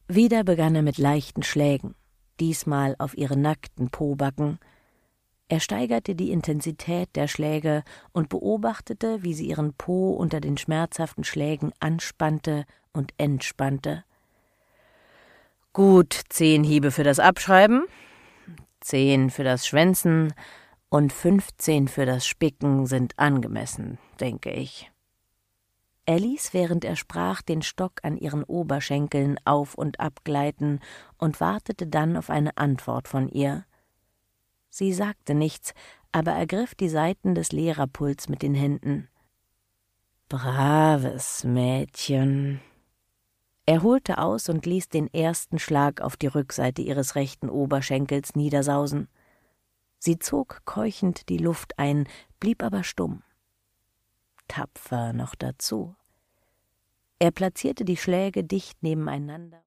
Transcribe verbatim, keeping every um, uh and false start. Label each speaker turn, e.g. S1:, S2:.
S1: Wieder begann er mit leichten Schlägen, diesmal auf ihre nackten Pobacken. Er steigerte die Intensität der Schläge und beobachtete, wie sie ihren Po unter den schmerzhaften Schlägen anspannte und entspannte. »Gut, zehn Hiebe für das Abschreiben, zehn für das Schwänzen und fünfzehn für das Spicken sind angemessen, denke ich.« Er ließ, während er sprach, den Stock an ihren Oberschenkeln auf und ab gleiten und wartete dann auf eine Antwort von ihr. Sie sagte nichts, aber ergriff die Saiten des Lehrerpults mit den Händen. »Braves Mädchen.« Er holte aus und ließ den ersten Schlag auf die Rückseite ihres rechten Oberschenkels niedersausen. Sie zog keuchend die Luft ein, blieb aber stumm. Tapfer noch dazu. Er platzierte die Schläge dicht nebeneinander